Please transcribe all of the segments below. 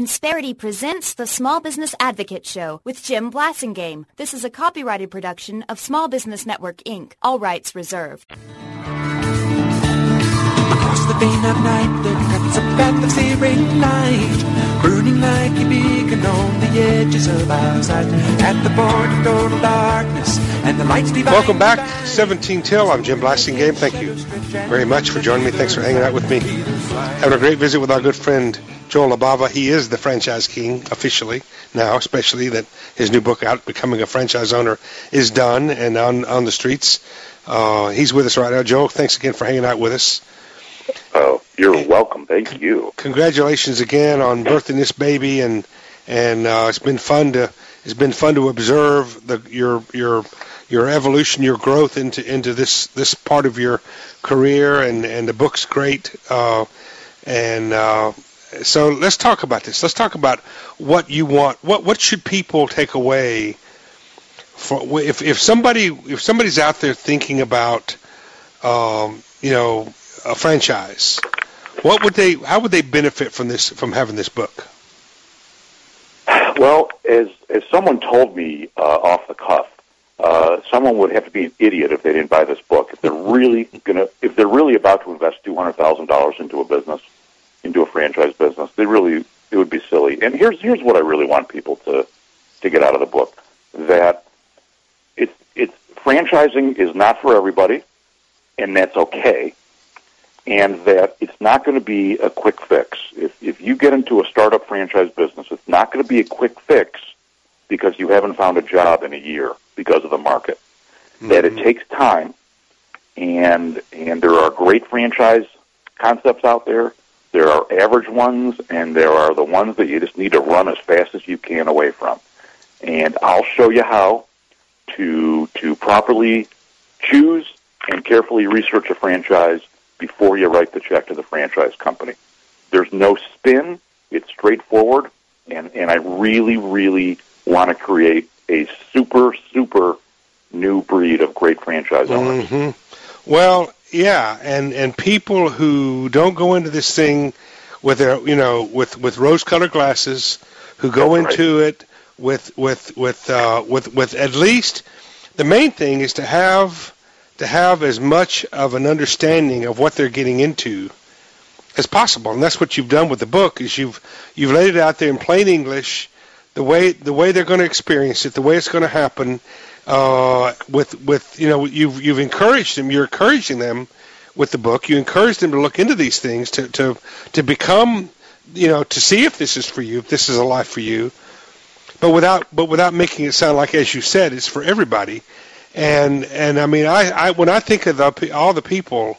Insperity presents the Small Business Advocate Show with Jim Blasingame. This is a copyrighted production of Small Business Network, Inc. All rights reserved. Across the vein of night, there cuts a path of searing light, burning like a beacon on the edges of our sight, at the point of total darkness, and the lights divine. Welcome back, 17 Till. I'm Jim Blasingame. Thank you very much for joining me. Thanks for hanging out with me. Having a great visit with our good friend Joel Labava. He is the franchise king officially now, especially that his new book out, Becoming a Franchise Owner, is done and on the streets. He's with us right now. Joel, thanks again for hanging out with us. Oh, you're welcome. Thank you. Congratulations again on birthing this baby, and it's been fun to observe your evolution, your growth into this part of your career, and the book's great. So let's talk about this. Let's talk about what you want. What should people take away for if somebody's out there thinking about a franchise? How would they benefit from having this book? Well, as someone told me off the cuff, someone would have to be an idiot if they didn't buy this book. If they're really about to invest $200,000 into a business, into a franchise business, it would be silly. And here's what I really want people to get out of the book: that it's franchising is not for everybody, and that's okay. And that it's not going to be a quick fix. If you get into a startup franchise business, it's not going to be a quick fix because you haven't found a job in a year because of the market. Mm-hmm. That it takes time, and there are great franchise concepts out there. There are average ones, and there are the ones that you just need to run as fast as you can away from. And I'll show you how to properly choose and carefully research a franchise before you write the check to the franchise company. There's no spin. It's straightforward, and I really, really want to create a super, super new breed of great franchise owners. Mm-hmm. Well, yeah, and people who don't go into this thing with their, with rose-colored glasses, who go into it with at least the main thing is to have as much of an understanding of what they're getting into as possible, and that's what you've done with the book. Is you've laid it out there in plain English, the way they're going to experience it, the way it's going to happen. You've encouraged them. You're encouraging them with the book. You encourage them to look into these things, to become, to see if this is for you, if this is a life for you, but without making it sound like, as you said, it's for everybody. And I mean, I when I think of all the people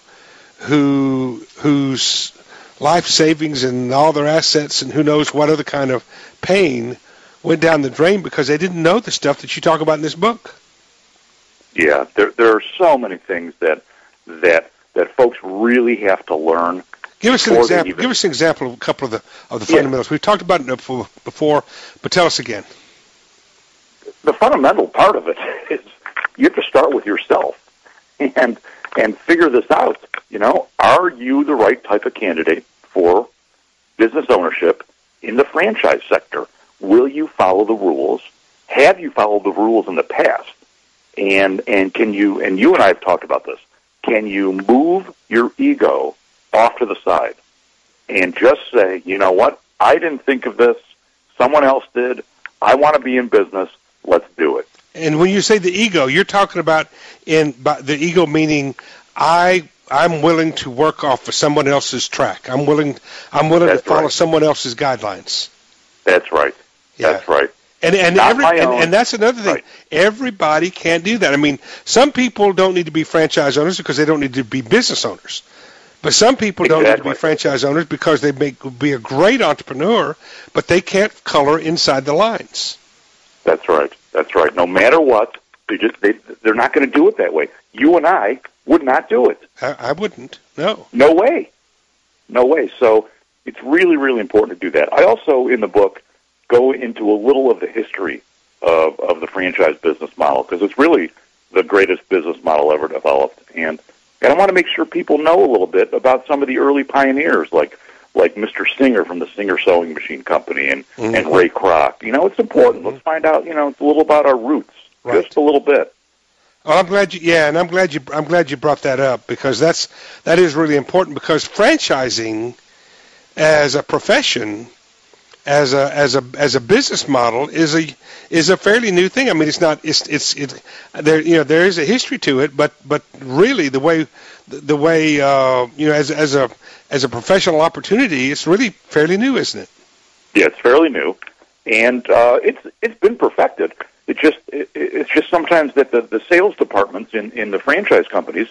whose life savings and all their assets and who knows what other kind of pain went down the drain because they didn't know the stuff that you talk about in this book. Yeah, there are so many things that folks really have to learn. Give us an example. Give us an example of a couple of the fundamentals. We've talked about it before, but tell us again. The fundamental part of it is you have to start with yourself and figure this out. Are you the right type of candidate for business ownership in the franchise sector? Will you follow the rules? Have you followed the rules in the past? And can you, and you and I have talked about this, can you move your ego off to the side and just say, you know what, I didn't think of this, someone else did, I want to be in business, let's do it. And when you say the ego, you're talking about the ego meaning I'm willing to work off of someone else's track. I'm willing to follow someone else's guidelines. That's right. Yeah. That's right. And that's another thing. Right. Everybody can't do that. I mean, some people don't need to be franchise owners because they don't need to be business owners. But some people don't need to be franchise owners because they may be a great entrepreneur, but they can't color inside the lines. That's right. That's right. No matter what, they're not going to do it that way. You and I would not do it. I wouldn't. No. No way. No way. So it's really, really important to do that. I also, in the book, go into a little of the history of the franchise business model because it's really the greatest business model ever developed. And I want to make sure people know a little bit about some of the early pioneers like like Mr. Singer from the Singer Sewing Machine Company and Ray Kroc. You know, it's important. Let's find out, you know, a little about our roots, just a little bit. Well, I'm glad I'm glad you brought that up, because that is really important, because franchising as a profession, as a business model is a fairly new thing. I mean, it's not there, you know, there is a history to it, but really the way you know, as a professional opportunity, it's really fairly new, isn't it? Yeah, it's fairly new, and it's been perfected. It's just sometimes that the sales departments in the franchise companies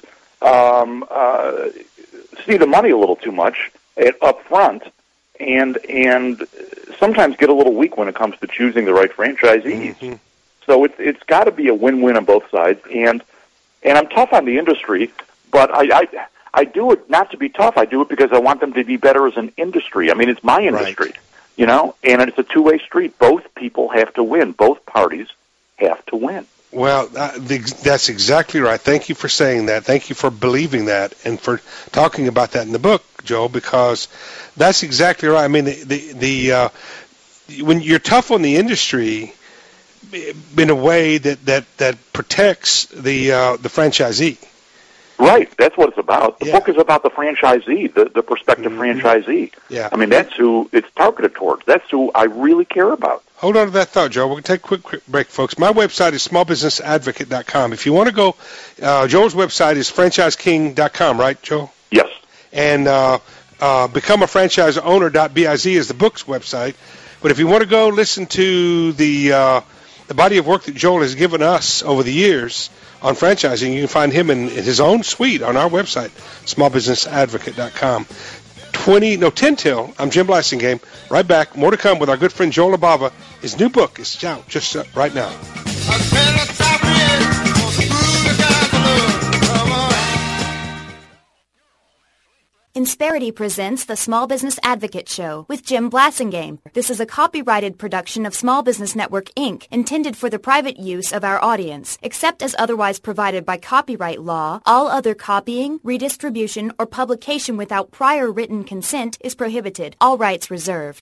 see the money a little too much up front, and sometimes get a little weak when it comes to choosing the right franchisees. Mm-hmm. So it's got to be a win-win on both sides, and I'm tough on the industry, but I do it not to be tough. I do it because I want them to be better as an industry. I mean, it's my industry, you know, and it's a two-way street. Both people have to win. Both parties have to win. Well, that's exactly right. Thank you for saying that. Thank you for believing that and for talking about that in the book, Joe, because that's exactly right. I mean, when you're tough on the industry in a way that protects the franchisee. Right. That's what it's about. The book is about the franchisee, the prospective franchisee. Yeah. I mean, that's who it's targeted towards. That's who I really care about. Hold on to that thought, Joe. We're going to take a quick break, folks. My website is smallbusinessadvocate.com. If you want to go, Joel's website is franchiseking.com, right, Joe? Yes. And becomeafranchiseowner.biz is the book's website. But if you want to go listen to the body of work that Joel has given us over the years on franchising, you can find him in his own suite on our website, smallbusinessadvocate.com. 10 till. I'm Jim Blasingame. Right back. More to come with our good friend Joel Labava. His new book is out just right now. Insperity presents the Small Business Advocate Show with Jim Blasingame. This is a copyrighted production of Small Business Network, Inc., intended for the private use of our audience. Except as otherwise provided by copyright law, all other copying, redistribution, or publication without prior written consent is prohibited. All rights reserved.